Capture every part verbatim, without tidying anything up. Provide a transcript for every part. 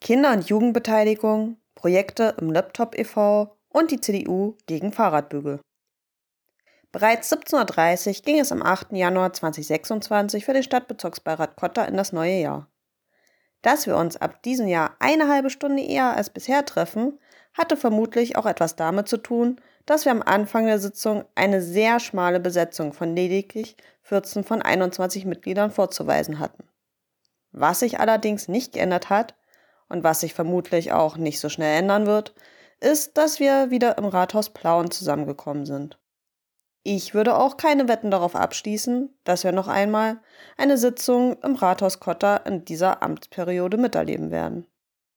Kinder- und Jugendbeteiligung, Projekte im Laptop e V und die C D U gegen Fahrradbügel. Bereits siebzehn Uhr dreißig ging es am achten Januar zweitausendsechsundzwanzig für den Stadtbezirksbeirat Kotter in das neue Jahr. Dass wir uns ab diesem Jahr eine halbe Stunde eher als bisher treffen, hatte vermutlich auch etwas damit zu tun, dass wir am Anfang der Sitzung eine sehr schmale Besetzung von lediglich vierzehn von einundzwanzig Mitgliedern vorzuweisen hatten. Was sich allerdings nicht geändert hat und was sich vermutlich auch nicht so schnell ändern wird, ist, dass wir wieder im Rathaus Plauen zusammengekommen sind. Ich würde auch keine Wetten darauf abschließen, dass wir noch einmal eine Sitzung im Rathaus Kotter in dieser Amtsperiode miterleben werden.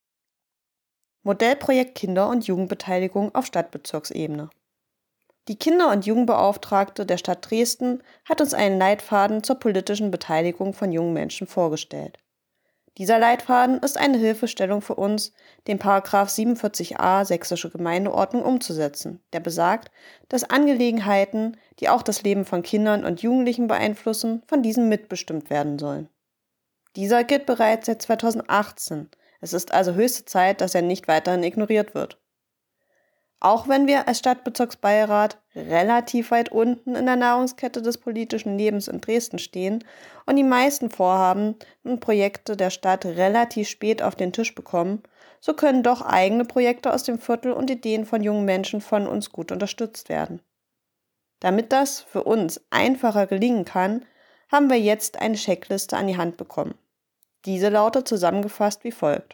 Modellprojekt Kinder- und Jugendbeteiligung auf Stadtbezirksebene. Die Kinder- und Jugendbeauftragte der Stadt Dresden hat uns einen Leitfaden zur politischen Beteiligung von jungen Menschen vorgestellt. Dieser Leitfaden ist eine Hilfestellung für uns, den Paragraph siebenundvierzig a Sächsische Gemeindeordnung umzusetzen, der besagt, dass Angelegenheiten, die auch das Leben von Kindern und Jugendlichen beeinflussen, von diesen mitbestimmt werden sollen. Dieser gilt bereits seit zweitausendachtzehn. Es ist also höchste Zeit, dass er nicht weiterhin ignoriert wird. Auch wenn wir als Stadtbezirksbeirat relativ weit unten in der Nahrungskette des politischen Lebens in Dresden stehen und die meisten Vorhaben und Projekte der Stadt relativ spät auf den Tisch bekommen, so können doch eigene Projekte aus dem Viertel und Ideen von jungen Menschen von uns gut unterstützt werden. Damit das für uns einfacher gelingen kann, haben wir jetzt eine Checkliste an die Hand bekommen. Diese lautet zusammengefasst wie folgt.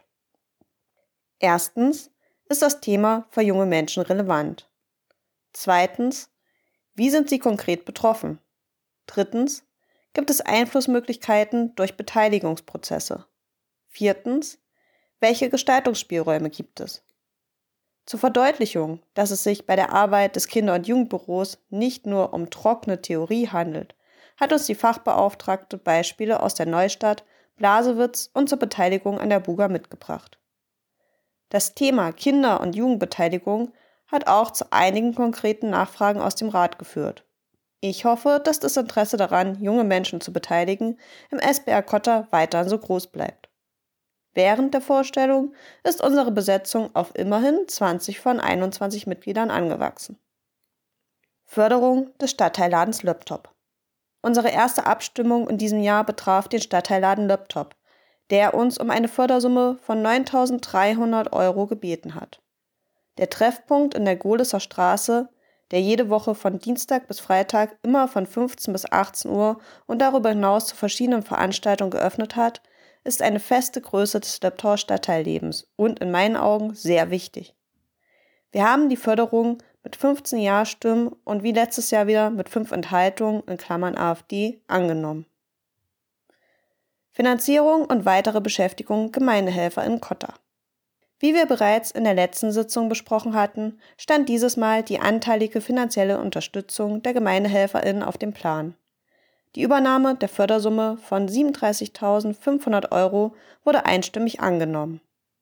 Erstens ist das Thema für junge Menschen relevant. Zweitens, wie sind sie konkret betroffen? Drittens, gibt es Einflussmöglichkeiten durch Beteiligungsprozesse? Viertens, welche Gestaltungsspielräume gibt es? Zur Verdeutlichung, dass es sich bei der Arbeit des Kinder- und Jugendbüros nicht nur um trockene Theorie handelt, hat uns die Fachbeauftragte Beispiele aus der Neustadt, Blasewitz und zur Beteiligung an der Buga mitgebracht. Das Thema Kinder- und Jugendbeteiligung hat auch zu einigen konkreten Nachfragen aus dem Rat geführt. Ich hoffe, dass das Interesse daran, junge Menschen zu beteiligen, im S B R Kotter weiterhin so groß bleibt. Während der Vorstellung ist unsere Besetzung auf immerhin zwanzig von einundzwanzig Mitgliedern angewachsen. Förderung des Stadtteilladens Löbtop. Unsere erste Abstimmung in diesem Jahr betraf den Stadtteilladen Löbtop, der uns um eine Fördersumme von neuntausenddreihundert Euro gebeten hat. Der Treffpunkt in der Gohlisser Straße, der jede Woche von Dienstag bis Freitag immer von fünfzehn bis achtzehn Uhr und darüber hinaus zu verschiedenen Veranstaltungen geöffnet hat, ist eine feste Größe des Löbtauer Stadtteillebens und in meinen Augen sehr wichtig. Wir haben die Förderung mit fünfzehn Ja-Stimmen und wie letztes Jahr wieder mit fünf Enthaltungen in Klammern AfD angenommen. Finanzierung und weitere Beschäftigung Gemeindehelfer in Kotter. Wie wir bereits in der letzten Sitzung besprochen hatten, stand dieses Mal die anteilige finanzielle Unterstützung der GemeindehelferInnen auf dem Plan. Die Übernahme der Fördersumme von siebenunddreißigtausendfünfhundert Euro wurde einstimmig angenommen.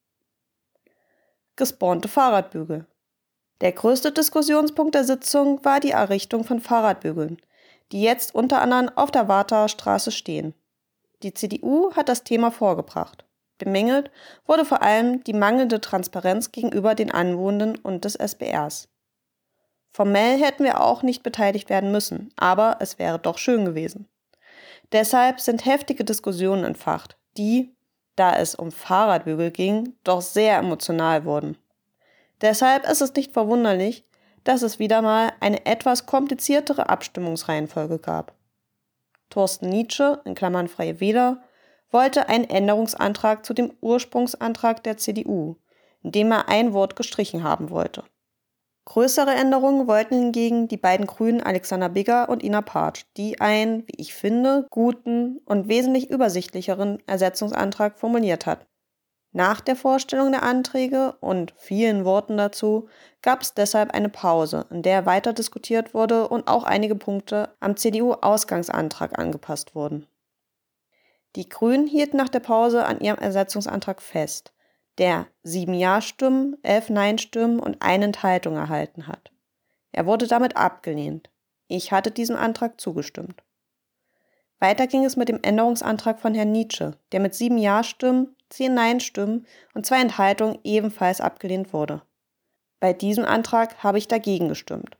Gespawnte Fahrradbügel. Der größte Diskussionspunkt der Sitzung war die Errichtung von Fahrradbügeln, die jetzt unter anderem auf der Wartauer Straße stehen. Die C D U hat das Thema vorgebracht. Bemängelt wurde vor allem die mangelnde Transparenz gegenüber den Anwohnenden und des S B Rs. Formell hätten wir auch nicht beteiligt werden müssen, aber es wäre doch schön gewesen. Deshalb sind heftige Diskussionen entfacht, die, da es um Fahrradbügel ging, doch sehr emotional wurden. Deshalb ist es nicht verwunderlich, dass es wieder mal eine etwas kompliziertere Abstimmungsreihenfolge gab. Thorsten Nitsche, in Klammern Freie Wähler, wollte einen Änderungsantrag zu dem Ursprungsantrag der C D U, in dem er ein Wort gestrichen haben wollte. Größere Änderungen wollten hingegen die beiden Grünen Alexander Bigger und Ina Partsch, die einen, wie ich finde, guten und wesentlich übersichtlicheren Ersetzungsantrag formuliert hatten. Nach der Vorstellung der Anträge und vielen Worten dazu gab es deshalb eine Pause, in der weiter diskutiert wurde und auch einige Punkte am C D U-Ausgangsantrag angepasst wurden. Die Grünen hielten nach der Pause an ihrem Ersetzungsantrag fest, der sieben Ja-Stimmen, elf Nein-Stimmen und eine Enthaltung erhalten hat. Er wurde damit abgelehnt. Ich hatte diesem Antrag zugestimmt. Weiter ging es mit dem Änderungsantrag von Herrn Nitsche, der mit sieben Ja-Stimmen, zehn Nein-Stimmen und zwei Enthaltungen ebenfalls abgelehnt wurde. Bei diesem Antrag habe ich dagegen gestimmt.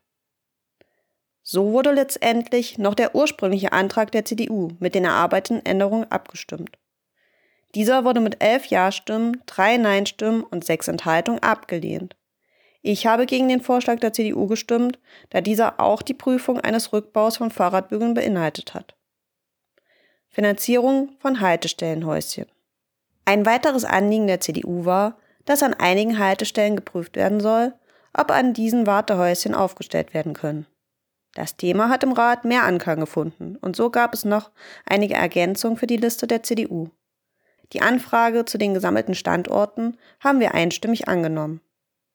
So wurde letztendlich noch der ursprüngliche Antrag der C D U mit den erarbeiteten Änderungen abgestimmt. Dieser wurde mit elf Ja-Stimmen, drei Nein-Stimmen und sechs Enthaltungen abgelehnt. Ich habe gegen den Vorschlag der C D U gestimmt, da dieser auch die Prüfung eines Rückbaus von Fahrradbügeln beinhaltet hat. Finanzierung von Haltestellenhäuschen. Ein weiteres Anliegen der C D U war, dass an einigen Haltestellen geprüft werden soll, ob an diesen Wartehäuschen aufgestellt werden können. Das Thema hat im Rat mehr Anklang gefunden und so gab es noch einige Ergänzungen für die Liste der C D U. Die Anfrage zu den gesammelten Standorten haben wir einstimmig angenommen.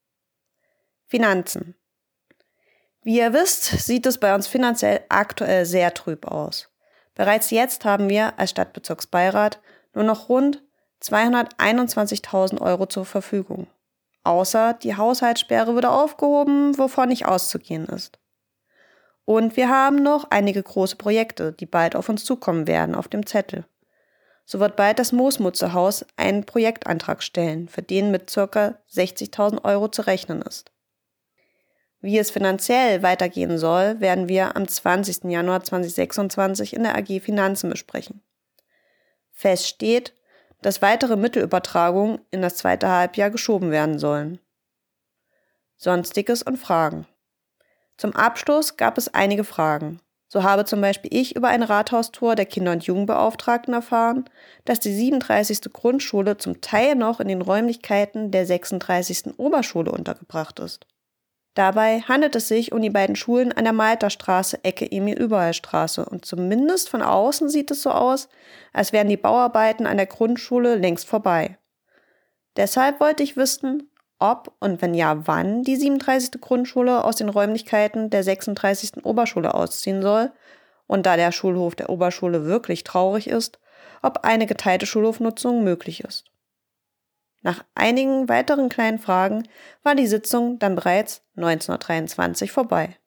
Finanzen. Wie ihr wisst, sieht es bei uns finanziell aktuell sehr trüb aus. Bereits jetzt haben wir als Stadtbezirksbeirat nur noch rund zweihunderteinundzwanzigtausend Euro zur Verfügung. Außer die Haushaltssperre wurde aufgehoben, wovon nicht auszugehen ist. Und wir haben noch einige große Projekte, die bald auf uns zukommen werden, auf dem Zettel. So wird bald das Moosmutze-Haus einen Projektantrag stellen, für den mit ca. sechzigtausend Euro zu rechnen ist. Wie es finanziell weitergehen soll, werden wir am zwanzigsten Januar zweitausendsechsundzwanzig in der A G Finanzen besprechen. Fest steht, dass weitere Mittelübertragungen in das zweite Halbjahr geschoben werden sollen. Sonstiges und Fragen. Zum Abschluss gab es einige Fragen. So habe zum Beispiel ich über eine Rathaustour der Kinder- und Jugendbeauftragten erfahren, dass die siebenunddreißigste Grundschule zum Teil noch in den Räumlichkeiten der sechsunddreißigsten Oberschule untergebracht ist. Dabei handelt es sich um die beiden Schulen an der Malterstraße, Ecke Emil-Überall-Straße und zumindest von außen sieht es so aus, als wären die Bauarbeiten an der Grundschule längst vorbei. Deshalb wollte ich wissen, ob und wenn ja, wann die siebenunddreißigste Grundschule aus den Räumlichkeiten der sechsunddreißigsten Oberschule ausziehen soll und da der Schulhof der Oberschule wirklich traurig ist, ob eine geteilte Schulhofnutzung möglich ist. Nach einigen weiteren kleinen Fragen war die Sitzung dann bereits neunzehn Uhr dreiundzwanzig vorbei.